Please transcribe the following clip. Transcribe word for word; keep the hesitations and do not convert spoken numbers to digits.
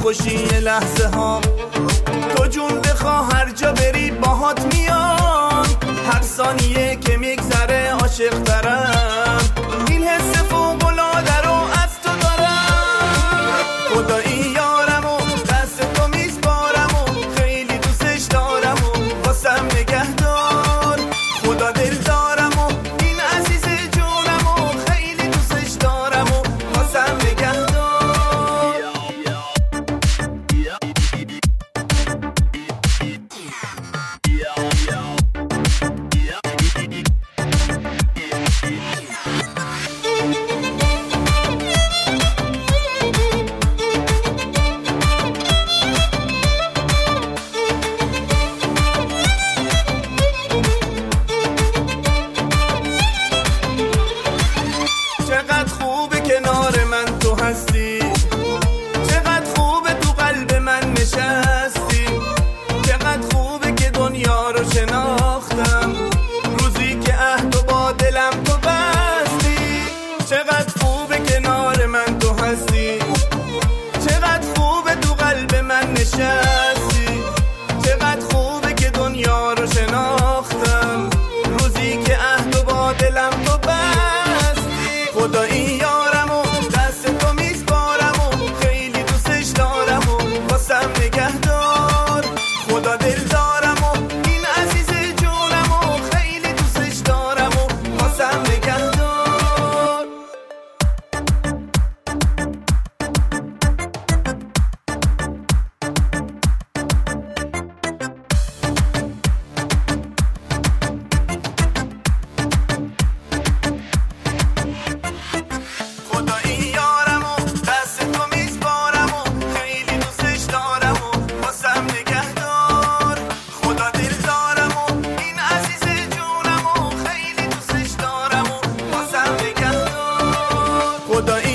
باشی یه لحظه ها. تو جون بخوا هر جا بری باهات میان، هر ثانیه که میگذره عاشق ترم. این حس فوق‌العاده رو از تو دارم، خدایی یارم و دست تو میسپارم و خیلی دوستش دارم و واسم نگه دار. خدا دل دارم و این عزیز جونم و خیلی دوستش دارم و واسم نگه دار. چقدر خوبه کنار من تو هستی، چقدر خوبه تو قلب من نشستی، چقدر خوبه که دنیا رو شناختم روزی که عهد و با دلم تو بستی. چقدر خوبه کنار من تو هستی، چقدر خوبه تو قلب من نشستی، چقدر خوبه که دنیا رو شناختم روزی که عهد و با دلم تو بستی. خدایی یارم و دست تو میسپارم و خیلی دوستش دارم و واسم نگه دار. خدا دل دارم و این عزیز جونم و خیلی دوستش دارم و واسم نگه دار. خدایی یارم و دست تو میسپارم و خیلی دوستش دارم و واسم نگه دار. خدا دل دارم و این عزیز جونم و خیلی دوستش دارم و واسم نگه دار. خدایی